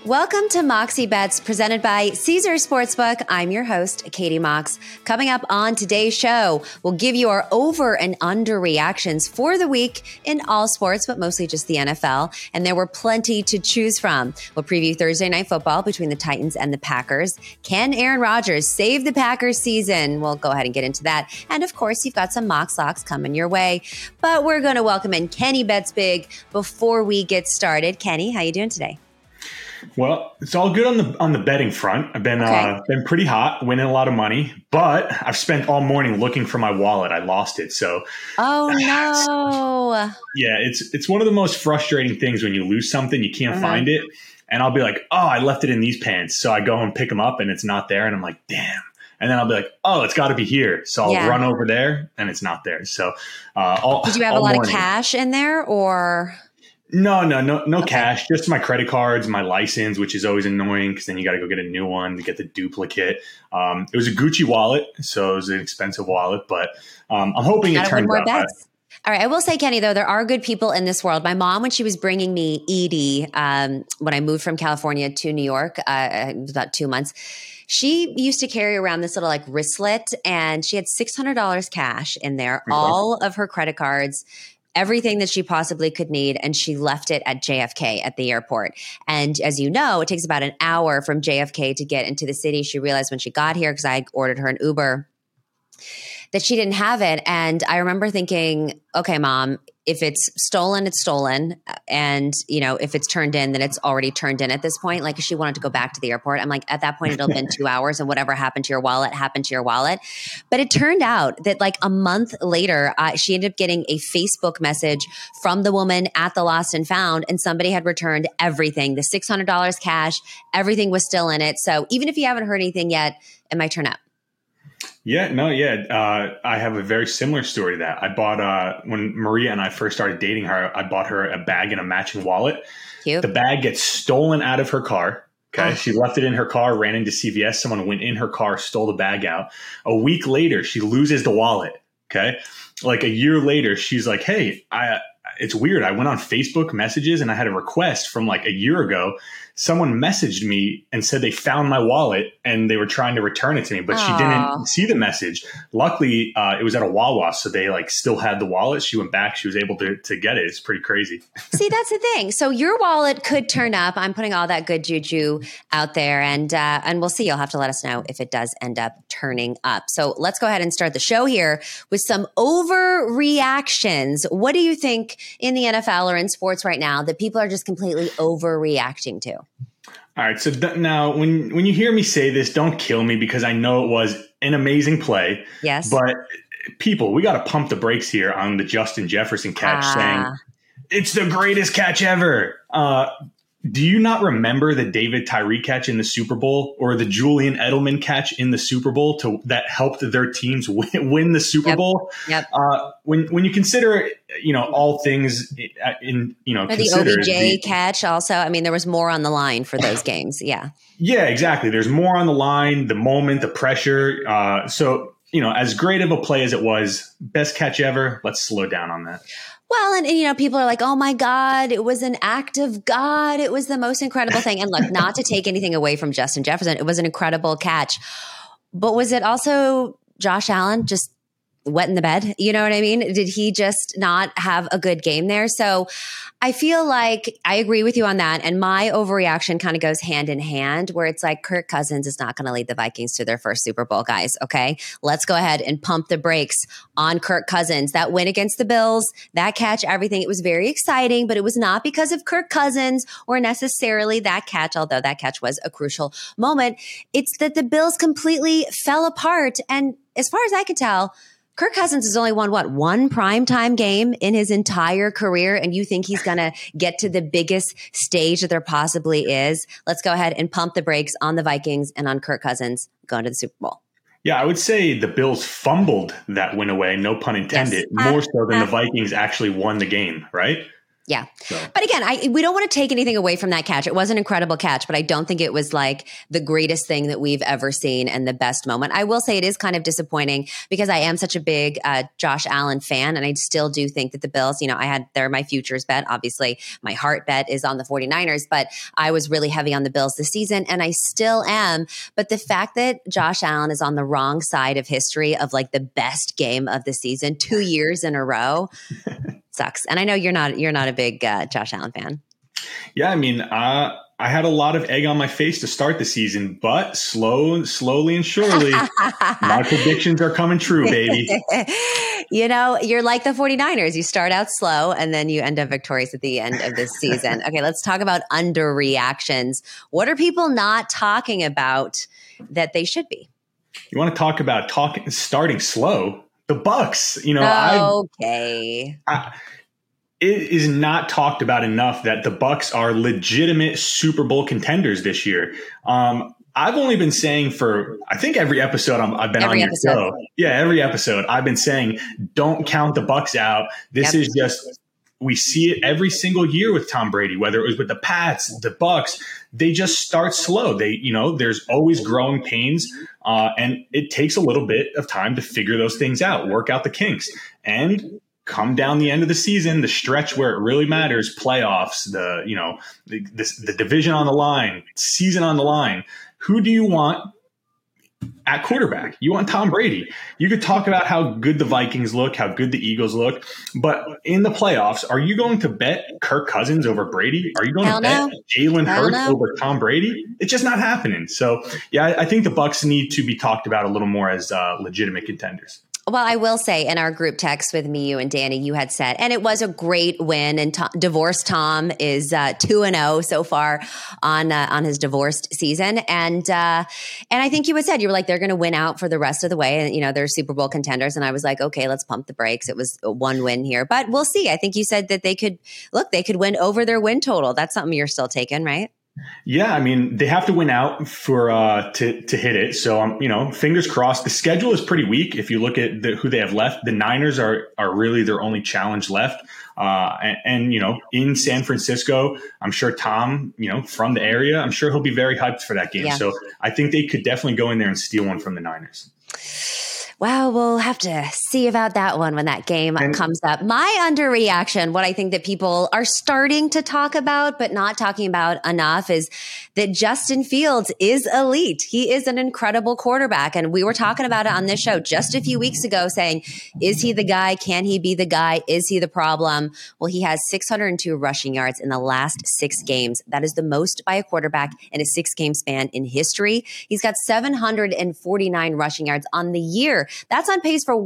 Welcome to Moxie Bets, presented by Caesar Sportsbook. I'm your host, Katie Mox. Coming up on today's show, we'll give you our over and under reactions for the week in all sports, but mostly just the NFL. And there were plenty to choose from. We'll preview Thursday Night Football between the Titans and the Packers. Can Aaron Rodgers save the Packers season? We'll go ahead and get into that. And of course, you've got some Mox Locks coming your way. But we're going to welcome in Kenny Bets Big before we get started. Kenny, how you doing today? Well, it's all good on the betting front. I've been pretty hot, winning a lot of money, but I've spent all morning looking for my wallet. I lost it. So, oh no! Yeah, it's one of the most frustrating things when you lose something, you can't find it, and I'll be like, oh, I left it in these pants. So I go and pick them up, and it's not there, and I'm like, damn. And then I'll be like, oh, it's got to be here. So I'll run over there, and it's not there. So, did you have a lot of cash in there, or? No cash, just my credit cards, my license, which is always annoying because then you got to go get a new one to get the duplicate. It was a Gucci wallet, so it was an expensive wallet, but I'm hoping it turns out. All right. I will say, Kenny, though, there are good people in this world. My mom, when she was bringing me Edie, when I moved from California to New York, it was about 2 months, she used to carry around this little like wristlet, and she had $600 cash in there, all of her credit cards, everything that she possibly could need, and she left it at JFK at the airport. And as you know, it takes about an hour from JFK to get into the city. She realized when she got here, because I ordered her an Uber, that she didn't have it. And I remember thinking, okay, Mom, if it's stolen, it's stolen. And, you know, if it's turned in, then it's already turned in at this point. Like, she wanted to go back to the airport. I'm like, at that point, it'll have been 2 hours, and whatever happened to your wallet happened to your wallet. But it turned out that like a month later, she ended up getting a Facebook message from the woman at the Lost and Found, and somebody had returned everything. The $600 cash, everything was still in it. So even if you haven't heard anything yet, it might turn up. I have a very similar story to that. I bought, when Maria and I first started dating her, I bought her a bag and a matching wallet. Cute. The bag gets stolen out of her car. Okay. She left it in her car, ran into CVS. Someone went in her car, stole the bag out. A week later, she loses the wallet. Okay. Like a year later, she's like, hey, it's weird. I went on Facebook messages and I had a request from like a year ago. Someone messaged me and said they found my wallet and they were trying to return it to me, but she didn't see the message. Luckily, it was at a Wawa, so they like still had the wallet. She went back. She was able to get it. It's pretty crazy. See, that's the thing. So your wallet could turn up. I'm putting all that good juju out there, and we'll see. You'll have to let us know if it does end up turning up. So let's go ahead and start the show here with some overreactions. What do you think in the NFL or in sports right now that people are just completely overreacting to? All right. So now when you hear me say this, don't kill me because I know it was an amazing play. Yes. But people, we got to pump the brakes here on the Justin Jefferson catch saying it's the greatest catch ever. Do you not remember the David Tyree catch in the Super Bowl or the Julian Edelman catch in the Super Bowl that helped their teams win the Super Bowl? Yep. When you consider, all things the OBJ catch also. I mean, there was more on the line for those games. Yeah. Yeah, exactly. There's more on the line, the moment, the pressure. So, as great of a play as it was, best catch ever, let's slow down on that. Well, and people are like, oh my God, it was an act of God. It was the most incredible thing. And look, not to take anything away from Justin Jefferson, it was an incredible catch. But was it also Josh Allen just wet in the bed? You know what I mean? Did he just not have a good game there? So I feel like I agree with you on that. And my overreaction kind of goes hand in hand, where it's like Kirk Cousins is not going to lead the Vikings to their first Super Bowl, guys. Okay, let's go ahead and pump the brakes on Kirk Cousins. That win against the Bills, that catch, everything, it was very exciting, but it was not because of Kirk Cousins or necessarily that catch, although that catch was a crucial moment. It's that the Bills completely fell apart. And as far as I can tell, Kirk Cousins has only won, one primetime game in his entire career, and you think he's going to get to the biggest stage that there possibly is? Let's go ahead and pump the brakes on the Vikings and on Kirk Cousins going to the Super Bowl. Yeah, I would say the Bills fumbled that win away, no pun intended, more so than the Vikings actually won the game, right? Yeah. So. But again, we don't want to take anything away from that catch. It was an incredible catch, but I don't think it was like the greatest thing that we've ever seen and the best moment. I will say it is kind of disappointing because I am such a big Josh Allen fan, and I still do think that the Bills, they're my futures bet. Obviously, my heart bet is on the 49ers, but I was really heavy on the Bills this season, and I still am. But the fact that Josh Allen is on the wrong side of history of like the best game of the season 2 years in a row sucks. And I know you're not a big Josh Allen fan. Yeah, I mean, I had a lot of egg on my face to start the season, but slowly and surely, my predictions are coming true, baby. You're like the 49ers. You start out slow and then you end up victorious at the end of this season. Okay, let's talk about underreactions. What are people not talking about that they should be? You want to talk about starting slow? The Bucks, okay. It is not talked about enough that the Bucks are legitimate Super Bowl contenders this year. I've only been saying for, I think every episode I've been on your show. Yeah, every episode I've been saying, don't count the Bucks out. This is just, we see it every single year with Tom Brady, whether it was with the Pats, the Bucks. They just start slow. There's always growing pains, and it takes a little bit of time to figure those things out, work out the kinks, and come down the end of the season, the stretch where it really matters, playoffs, the division on the line, season on the line. Who do you want at quarterback? You want Tom Brady. You could talk about how good the Vikings look, how good the Eagles look, but in the playoffs, are you going to bet Kirk Cousins over Brady? Are you going to bet Jalen Hurts over Tom Brady? It's just not happening. So, yeah, I think the Bucks need to be talked about a little more as legitimate contenders. Well, I will say in our group text with me, you and Danny, you had said, and it was a great win. And divorced Tom is 2-0 so far on his divorced season. And I think you had said, you were like, they're going to win out for the rest of the way. And, they're Super Bowl contenders. And I was like, okay, let's pump the brakes. It was one win here, but we'll see. I think you said that they could win over their win total. That's something you're still taking, right? Yeah, I mean, they have to win out for to hit it. So, fingers crossed. The schedule is pretty weak. If you look at who they have left, the Niners are really their only challenge left. And in San Francisco, I'm sure Tom, from the area, I'm sure he'll be very hyped for that game. Yeah. So I think they could definitely go in there and steal one from the Niners. Well, we'll have to see about that one when that game comes up. My underreaction, what I think that people are starting to talk about but not talking about enough, is that Justin Fields is elite. He is an incredible quarterback. And we were talking about it on this show just a few weeks ago saying, is he the guy? Can he be the guy? Is he the problem? Well, he has 602 rushing yards in the last 6 games. That is the most by a quarterback in a 6-game span in history. He's got 749 rushing yards on the year. That's on pace for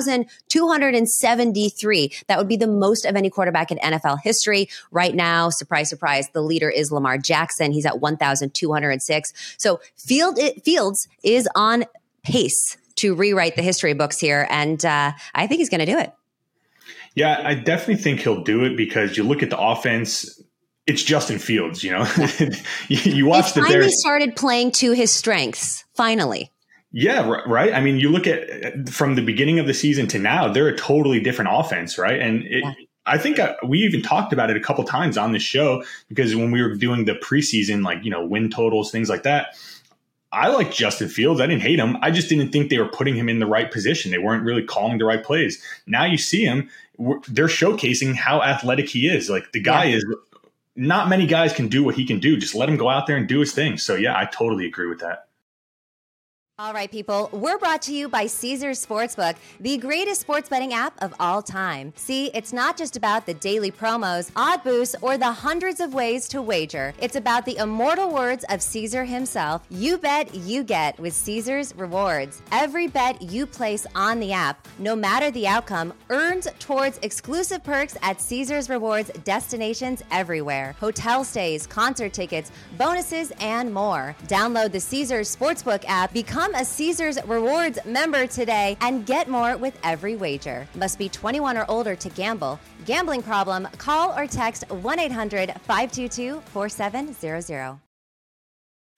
1,273. That would be the most of any quarterback in NFL history. Right now, surprise, surprise, the leader is Lamar Jackson. He's at 1,206. So Fields is on pace to rewrite the history books here, and I think he's going to do it. Yeah, I definitely think he'll do it because you look at the offense. It's Justin Fields, you watch the Bears. Finally started playing to his strengths, finally. Yeah, right. I mean, you look at from the beginning of the season to now, they're a totally different offense, right? And I think we even talked about it a couple times on the show because when we were doing the preseason, win totals, things like that, I like Justin Fields. I didn't hate him. I just didn't think they were putting him in the right position. They weren't really calling the right plays. Now you see him, they're showcasing how athletic he is. Like the guy is, not many guys can do what he can do. Just let him go out there and do his thing. So yeah, I totally agree with that. All right, people, we're brought to you by Caesars Sportsbook, the greatest sports betting app of all time. See, it's not just about the daily promos, odd boosts, or the hundreds of ways to wager. It's about the immortal words of Caesar himself. You bet, you get with Caesars Rewards. Every bet you place on the app, no matter the outcome, earns towards exclusive perks at Caesars Rewards destinations everywhere. Hotel stays, concert tickets, bonuses, and more. Download the Caesars Sportsbook app, become a Caesars Rewards member today, and get more with every wager. Must be 21 or older to gamble. Gambling problem? Call or text 1-800-522-4700.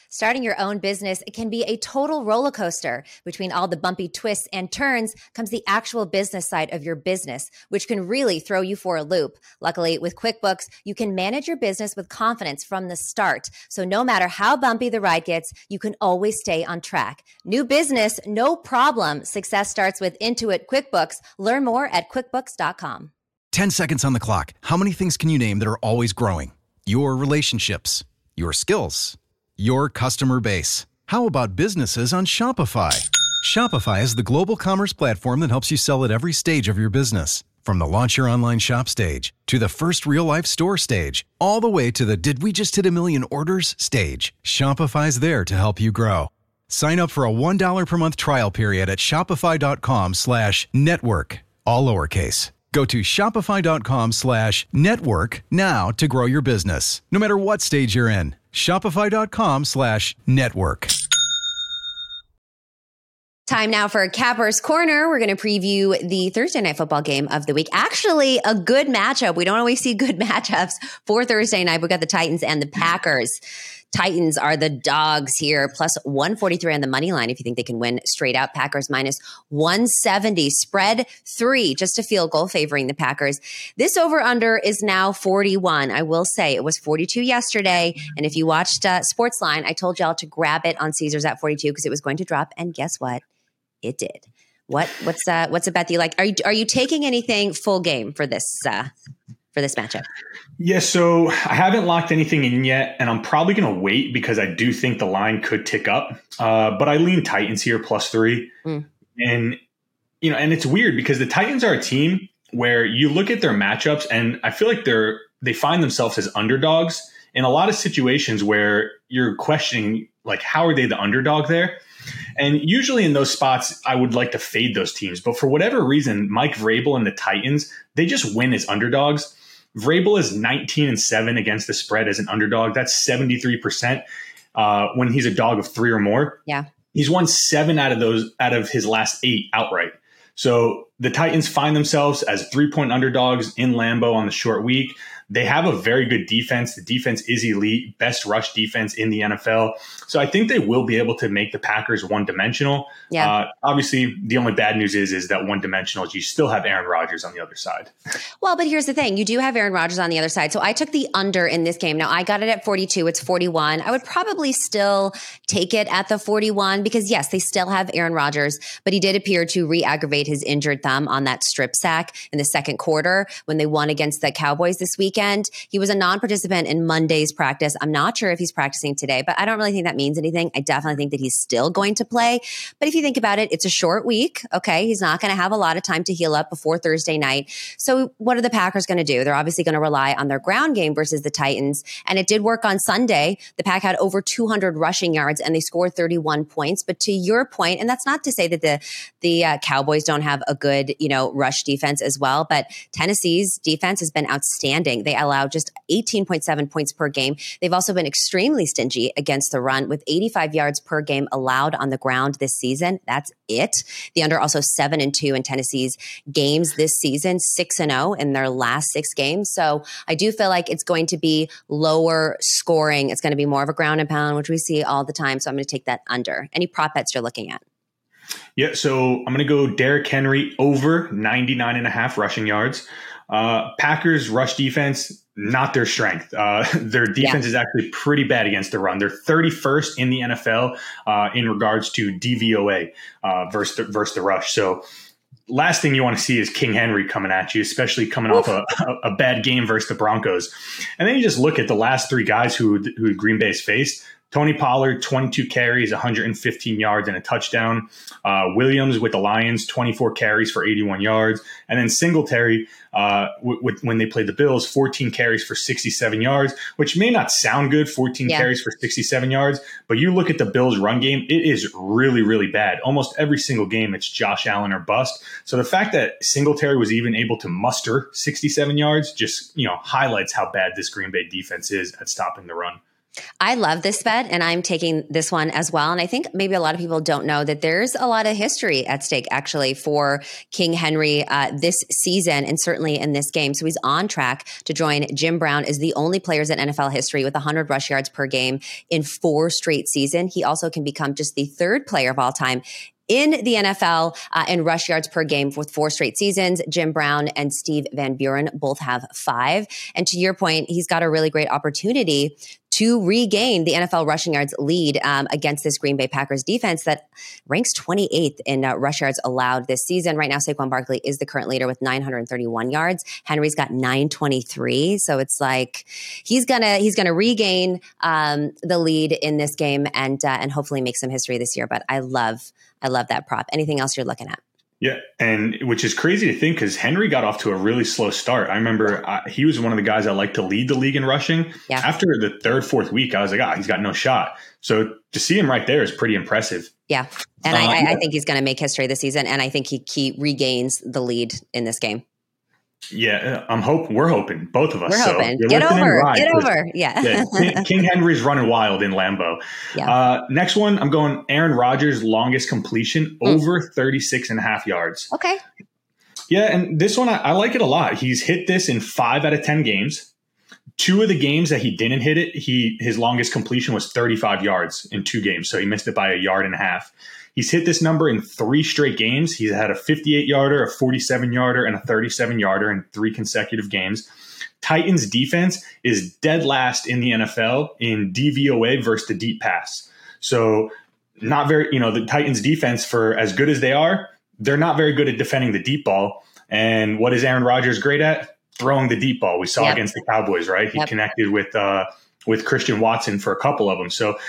Starting your own business can be a total roller coaster. Between all the bumpy twists and turns comes the actual business side of your business, which can really throw you for a loop. Luckily, with QuickBooks, you can manage your business with confidence from the start. So no matter how bumpy the ride gets, you can always stay on track. New business, no problem. Success starts with Intuit QuickBooks. Learn more at QuickBooks.com. 10 seconds on the clock. How many things can you name that are always growing? Your relationships, your skills, your customer base. How about businesses on Shopify? Shopify is the global commerce platform that helps you sell at every stage of your business. From the launch your online shop stage, to the first real-life store stage, all the way to the did we just hit a million orders stage. Shopify's there to help you grow. Sign up for a $1 per month trial period at shopify.com/network, all lowercase. Go to shopify.com/network now to grow your business, no matter what stage you're in. Shopify.com/network. Time now for Capper's Corner. We're going to preview the Thursday night football game of the week. Actually, a good matchup. We don't always see good matchups for Thursday night. We've got the Titans and the Packers. Titans are the dogs here, plus 143 on the money line if you think they can win straight out. Packers minus 170. Spread 3, just a field goal favoring the Packers. This over-under is now 41. I will say it was 42 yesterday. And if you watched Sportsline, I told y'all to grab it on Caesars at 42 because it was going to drop. And guess what? It did. What's a bet that you like? Are you taking anything full game for this matchup? Yeah, so I haven't locked anything in yet, and I'm probably going to wait because I do think the line could tick up. But I lean Titans here plus 3. And it's weird because the Titans are a team where you look at their matchups and I feel like they find themselves as underdogs in a lot of situations where you're questioning, like, how are they the underdog there? And usually in those spots, I would like to fade those teams. But for whatever reason, Mike Vrabel and the Titans, they just win as underdogs. Vrabel is 19-7 against the spread as an underdog. That's 73% when he's a dog of 3 or more. Yeah. He's won 7 out of his last 8 outright. So the Titans find themselves as 3-point underdogs in Lambeau on the short week. They have a very good defense. The defense is elite, best rush defense in the NFL. So I think they will be able to make the Packers one-dimensional. Yeah. Obviously, the only bad news is that one-dimensional is you still have Aaron Rodgers on the other side. Well, but here's the thing. You do have Aaron Rodgers on the other side. So I took the under in this game. Now, I got it at 42. It's 41. I would probably still take it at the 41 because, yes, they still have Aaron Rodgers, but he did appear to re-aggravate his injured thumb on that strip sack in the second quarter when they won against the Cowboys this weekend. He was a non-participant in Monday's practice. I'm not sure if he's practicing today, but I don't really think that means anything. I definitely think that he's still going to play. But if you think about it, it's a short week. Okay. He's not going to have a lot of time to heal up before Thursday night. So what are the Packers going to do? They're obviously going to rely on their ground game versus the Titans. And it did work on Sunday. The Pack had over 200 rushing yards and they scored 31 points. But to your point, and that's not to say that the Cowboys don't have a good, rush defense as well, but Tennessee's defense has been outstanding. They allow just 18.7 points per game. They've also been extremely stingy against the run with 85 yards per game allowed on the ground this season. That's it. The under also 7-2 in Tennessee's games this season, 6-0 in their last 6 games. So I do feel like it's going to be lower scoring. It's going to be more of a ground and pound, which we see all the time. So I'm going to take that under. Any prop bets you're looking at? Yeah, so I'm going to go Derrick Henry over 99.5 rushing yards. Packers rush defense, not their strength. Their defense is actually pretty bad against the run. They're 31st in the NFL in regards to DVOA versus the rush. So last thing you want to see is King Henry coming at you, especially coming off a bad game versus the Broncos. And then you just look at the last 3 guys who Green Bay's faced. Tony Pollard, 22 carries, 115 yards and a touchdown. Williams with the Lions, 24 carries for 81 yards. And then Singletary, when they played the Bills, 14 carries for 67 yards, which may not sound good, 14 carries for 67 yards. But you look at the Bills' run game, it is really, really bad. Almost every single game, it's Josh Allen or bust. So the fact that Singletary was even able to muster 67 yards just highlights how bad this Green Bay defense is at stopping the run. I love this bet, and I'm taking this one as well. And I think maybe a lot of people don't know that there's a lot of history at stake actually for King Henry this season, and certainly in this game. So he's on track to join Jim Brown as the only players in NFL history with 100 rush yards per game in 4 straight seasons. He also can become just the 3rd player of all time in the NFL in rush yards per game with 4 straight seasons. Jim Brown and Steve Van Buren both have 5. And to your point, he's got a really great opportunity to regain the NFL rushing yards lead against this Green Bay Packers defense that ranks 28th in rush yards allowed this season. Right now, Saquon Barkley is the current leader with 931 yards. Henry's got 923. So it's like he's gonna regain the lead in this game and hopefully make some history this year. But I love that prop. Anything else you're looking at? Yeah, and which is crazy to think because Henry got off to a really slow start. I remember he was one of the guys I liked to lead the league in rushing. Yeah. After the 3rd, 4th week, I was like, he's got no shot. So to see him right there is pretty impressive. Yeah, and I think he's going to make history this season, and I think he regains the lead in this game. Yeah, we're hoping, both of us. We're hoping. Get over. Yeah. King Henry's running wild in Lambeau. Yeah. Next one, I'm going Aaron Rodgers' longest completion, over 36.5 yards. Okay. Yeah, and this one, I like it a lot. He's hit this in 5 out of 10 games. 2 of the games that he didn't hit it, his longest completion was 35 yards in 2 games, so he missed it by 1.5 yards. He's hit this number in 3 straight games. He's had a 58-yarder, a 47-yarder, and a 37-yarder in 3 consecutive games. Titans defense is dead last in the NFL in DVOA versus the deep pass. So not very, the Titans defense, for as good as they are, they're not very good at defending the deep ball. And what is Aaron Rodgers great at? Throwing the deep ball. We saw against the Cowboys, right? He connected with Christian Watson for a couple of them. So,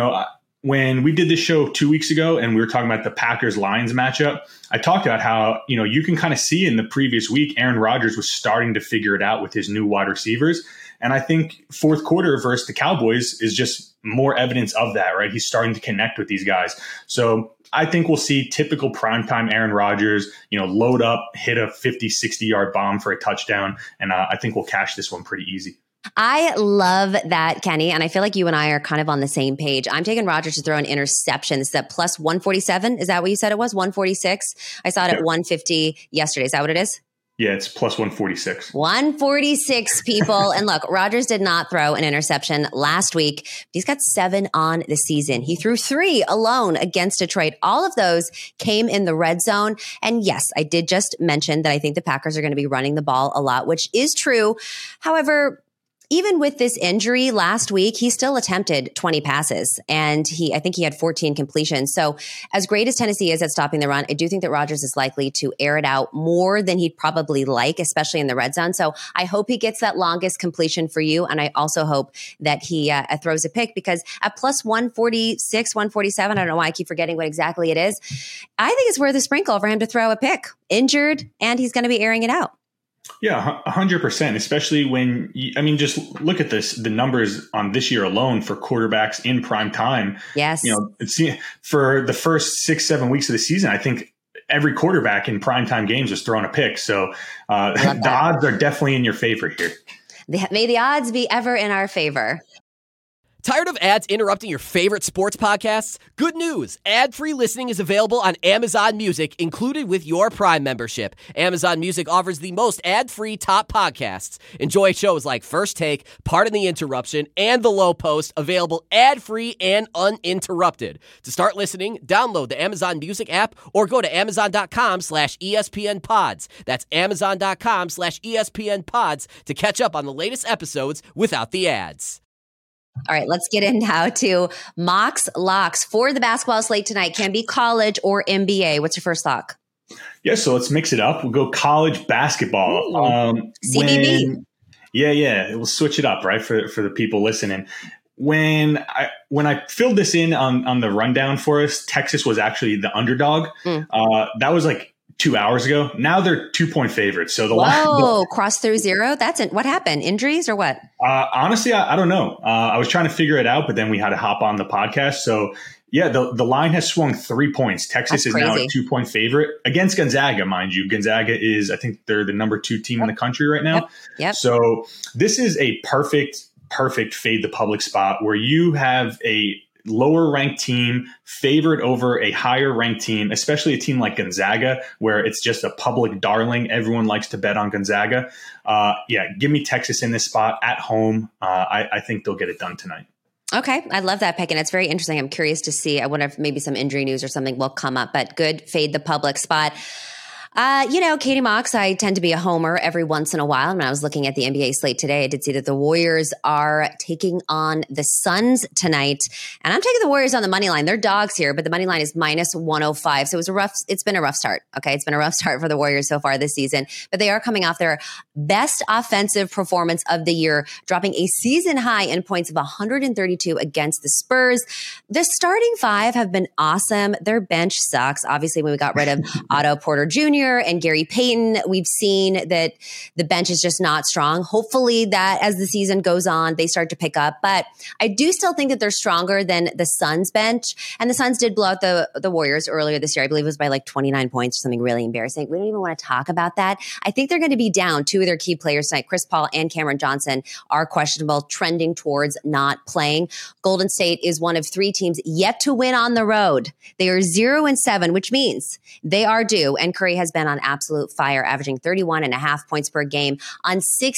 when we did this show 2 weeks ago and we were talking about the Packers-Lions matchup, I talked about how, you can kind of see in the previous week, Aaron Rodgers was starting to figure it out with his new wide receivers. And I think 4th quarter versus the Cowboys is just more evidence of that, right? He's starting to connect with these guys. So I think we'll see typical primetime Aaron Rodgers, load up, hit a 50, 60-yard bomb for a touchdown. And I think we'll cash this one pretty easy. I love that, Kenny. And I feel like you and I are kind of on the same page. I'm taking Rodgers to throw an interception. This is at plus 147. Is that what you said it was? 146? I saw it at 150 yesterday. Is that what it is? Yeah, it's plus 146. 146, people. And look, Rodgers did not throw an interception last week. He's got 7 on the season. He threw 3 alone against Detroit. All of those came in the red zone. And yes, I did just mention that I think the Packers are going to be running the ball a lot, which is true. However, even with this injury last week, he still attempted 20 passes, and I think he had 14 completions. So as great as Tennessee is at stopping the run, I do think that Rodgers is likely to air it out more than he'd probably like, especially in the red zone. So I hope he gets that longest completion for you, and I also hope that he throws a pick, because at plus 146, 147, I don't know why I keep forgetting what exactly it is, I think it's worth a sprinkle for him to throw a pick. Injured, and he's going to be airing it out. Yeah, 100%, especially when, just look at this, the numbers on this year alone for quarterbacks in prime time. Yes. For the first 6-7 weeks of the season, I think every quarterback in primetime games was throwing a pick. So the odds are definitely in your favor here. May the odds be ever in our favor. Tired of ads interrupting your favorite sports podcasts? Good news! Ad-free listening is available on Amazon Music, included with your Prime membership. Amazon Music offers the most ad-free top podcasts. Enjoy shows like First Take, Pardon the Interruption, and The Low Post, available ad-free and uninterrupted. To start listening, download the Amazon Music app or go to amazon.com/ESPN Pods. That's amazon.com/ESPN Pods to catch up on the latest episodes without the ads. All right, let's get in now to Mock's locks for the basketball slate tonight. Can be college or NBA. What's your first lock? Yeah, so let's mix it up. We'll go college basketball. CBB. We'll switch it up, right, for the people listening. When I filled this in on the rundown for us, Texas was actually the underdog. That was like 2 hours ago. Now they're 2-point favorites. So cross through 0. That's it. What happened? Injuries or what? Honestly, I don't know. I was trying to figure it out, but then we had to hop on the podcast. So yeah, the line has swung 3 points. Texas is now a 2-point favorite against Gonzaga, mind you. Gonzaga is, I think they're the number 2 team in the country right now. Yep. So this is a perfect perfect fade the public spot where you have a lower ranked team favored over a higher ranked team, especially a team like Gonzaga, where it's just a public darling. Everyone likes to bet on Gonzaga. Give me Texas in this spot at home. I think they'll get it done tonight. Okay. I love that pick. And it's very interesting. I'm curious to see. I wonder if maybe some injury news or something will come up, but good fade the public spot. Katie Mox, I tend to be a homer every once in a while. And when I was looking at the NBA slate today, I did see that the Warriors are taking on the Suns tonight. And I'm taking the Warriors on the money line. They're dogs here, but the money line is minus 105. So it's been a rough start. Okay. It's been a rough start for the Warriors so far this season, but they are coming off their best offensive performance of the year, dropping a season high in points of 132 against the Spurs. The starting five have been awesome. Their bench sucks. Obviously, when we got rid of Otto Porter Jr. and Gary Payton, we've seen that the bench is just not strong. Hopefully that as the season goes on, they start to pick up. But I do still think that they're stronger than the Suns bench. And the Suns did blow out the Warriors earlier this year. I believe it was by like 29 points or something really embarrassing. We don't even want to talk about that. I think they're going to be down two of their key players tonight. Chris Paul and Cameron Johnson are questionable, trending towards not playing. Golden State is one of three teams yet to win on the road. They are 0-7, which means they are due. And Curry has been on absolute fire, averaging 31.5 points per game on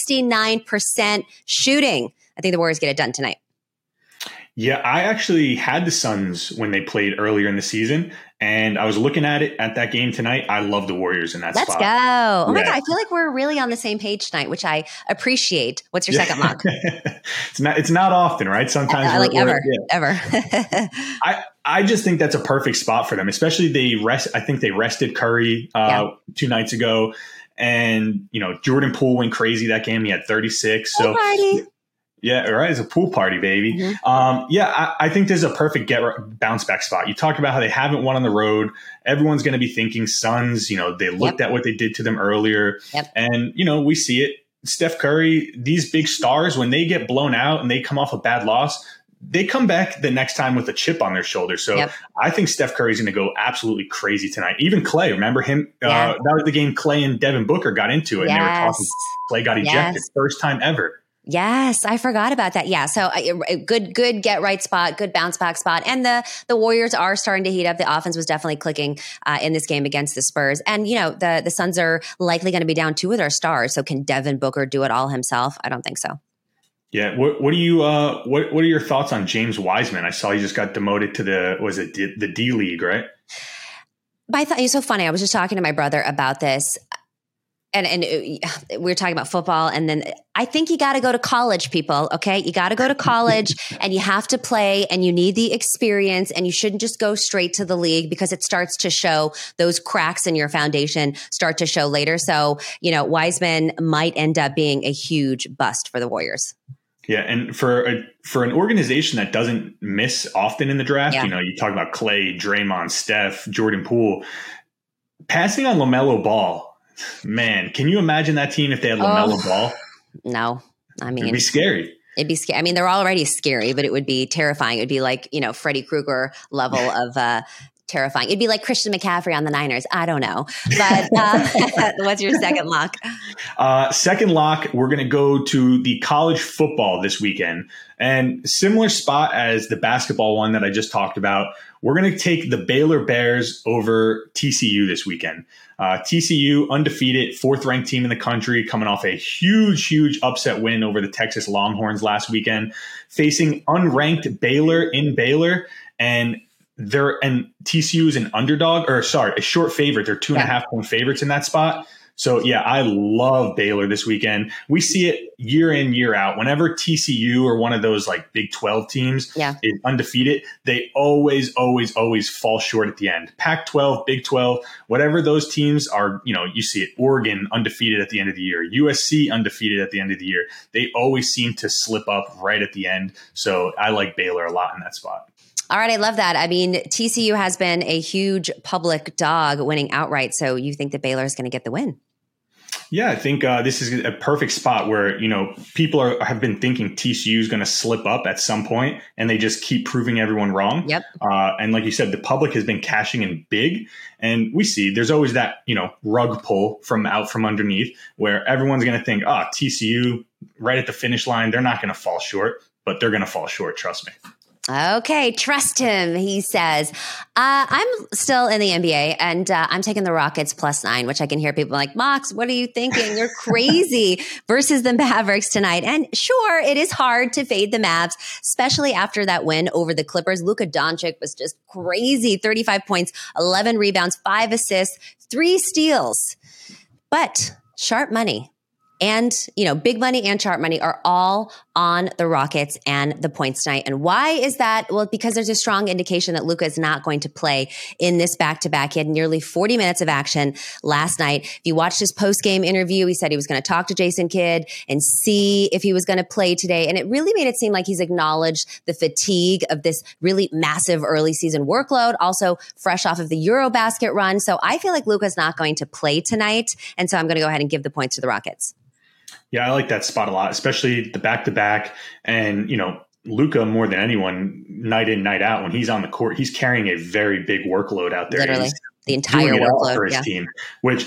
69% shooting. I think the Warriors get it done tonight. Yeah, I actually had the Suns when they played earlier in the season, and I was looking at that game tonight. I love the Warriors in that spot. Let's go. Oh my God, I feel like we're really on the same page tonight, which I appreciate. What's your second lock? It's not often, right? Sometimes ever. I just think that's a perfect spot for them, especially I think they rested Curry 2 nights ago, and Jordan Poole went crazy that game. He had 36. So party. Yeah, right. It's a pool party, baby. Mm-hmm. I think this is a perfect bounce back spot. You talk about how they haven't won on the road. Everyone's going to be thinking Suns. They looked at what they did to them earlier, and we see it. Steph Curry, these big stars, when they get blown out and they come off a bad loss, they come back the next time with a chip on their shoulder. So I think Steph Curry's going to go absolutely crazy tonight. Even Clay, remember him? That was the game Clay and Devin Booker got into it. And they were talking. Clay got ejected, first time ever. Yes, I forgot about that. Yeah, so good get right spot, good bounce back spot. And the Warriors are starting to heat up. The offense was definitely clicking in this game against the Spurs. And, the Suns are likely going to be down two of their stars. So can Devin Booker do it all himself? I don't think so. Yeah. What do you what are your thoughts on James Wiseman? I saw he just got demoted to the D League, right? But I thought it was so funny. I was just talking to my brother about this. And we were talking about football, and then I think you got to go to college, people. Okay, you got to go to college, and you have to play, and you need the experience, and you shouldn't just go straight to the league because it starts to show those cracks in your foundation start to show later. So Wiseman might end up being a huge bust for the Warriors. Yeah, and for an organization that doesn't miss often in the draft, you talk about Clay, Draymond, Steph, Jordan Poole, passing on LaMelo Ball. Man, can you imagine that team if they had LaMelo Ball? No. I mean, it'd be scary. It'd be scary. I mean, they're already scary, but it would be terrifying. It'd be like, Freddy Krueger level of terrifying. It'd be like Christian McCaffrey on the Niners. I don't know. But what's your second lock? Second lock, we're going to go to the college football this weekend. And similar spot as the basketball one that I just talked about, we're going to take the Baylor Bears over TCU this weekend. TCU, undefeated, fourth-ranked team in the country, coming off a huge upset win over the Texas Longhorns last weekend, facing unranked Baylor in Baylor, and TCU is an underdog, a short favorite. They're 2.5 point favorites in that spot. So, I love Baylor this weekend. We see it year in, year out. Whenever TCU or one of those like Big 12 teams is undefeated, they always fall short at the end. Pac-12, Big 12, whatever those teams are, you see it. Oregon undefeated at the end of the year. USC undefeated at the end of the year. They always seem to slip up right at the end. So I like Baylor a lot in that spot. All right, I love that. I mean, TCU has been a huge public dog, winning outright. So you think that Baylor is going to get the win? Yeah, I think this is a perfect spot where, people have been thinking TCU is going to slip up at some point, and they just keep proving everyone wrong. Yep. And like you said, the public has been cashing in big, and we see there's always that, rug pull from out from underneath where everyone's going to think, TCU right at the finish line, they're not going to fall short, but they're going to fall short. Trust me. Okay, trust him, he says. I'm still in the NBA, and I'm taking the Rockets +9, which I can hear people like, Mox, what are you thinking? You're crazy, versus the Mavericks tonight. And sure, it is hard to fade the Mavs, especially after that win over the Clippers. Luka Doncic was just crazy, 35 points, 11 rebounds, 5 assists, 3 steals. But sharp money and, big money and sharp money are all on the Rockets and the points tonight. And why is that? Well, because there's a strong indication that Luka is not going to play in this back-to-back. He had nearly 40 minutes of action last night. If you watched his post-game interview, he said he was going to talk to Jason Kidd and see if he was going to play today. And it really made it seem like he's acknowledged the fatigue of this really massive early season workload, also fresh off of the Eurobasket run. So I feel like Luka's not going to play tonight. And so I'm going to go ahead and give the points to the Rockets. Yeah, I like that spot a lot, especially the back-to-back. And, Luka, more than anyone, night in, night out, when he's on the court, he's carrying a very big workload out there. Literally, he's the entire workload for his team, which,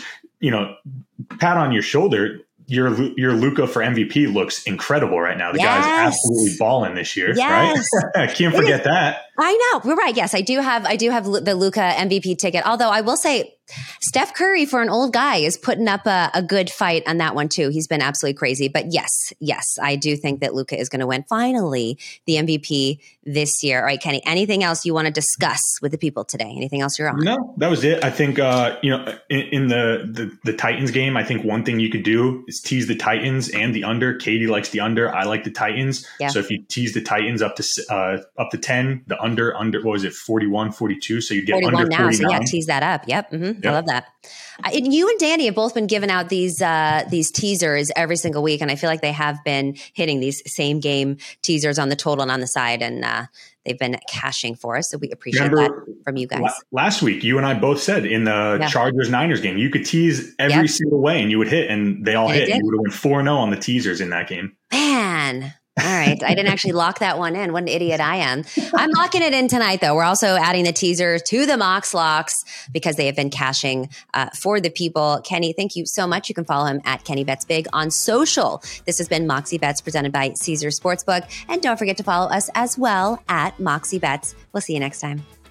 pat on your shoulder, your Luka for MVP looks incredible right now. The guy's absolutely balling this year, right? Can't forget that. I know. We're right. Yes, I do have the Luka MVP ticket. Although I will say, Steph Curry, for an old guy, is putting up a good fight on that one too. He's been absolutely crazy. But yes, I do think that Luka is going to win finally the MVP this year. All right, Kenny, anything else you want to discuss with the people today? Anything else you're on? No, that was it. I think, in the Titans game, I think one thing you could do is tease the Titans and the under. Katie likes the under. I like the Titans. Yeah. So if you tease the Titans up to 10, the under, what was it, 41, 42? So you get 41 under 49. now, so tease that up. Yep. Mm-hmm. Yep. I love that. And you and Danny have both been giving out these teasers every single week, and I feel like they have been hitting these same game teasers on the total and on the side, and they've been cashing for us. So we appreciate that from you guys. Last week, you and I both said in the Chargers-Niners game, you could tease every single way, and you would hit, and they all hit. You would have went 4-0 on the teasers in that game. Man. All right. I didn't actually lock that one in. What an idiot I am. I'm locking it in tonight, though. We're also adding the teaser to the Mox Locks because they have been cashing for the people. Kenny, thank you so much. You can follow him at Kenny Bets Big on social. This has been Moxie Bets presented by Caesars Sportsbook. And don't forget to follow us as well at Moxie Bets. We'll see you next time.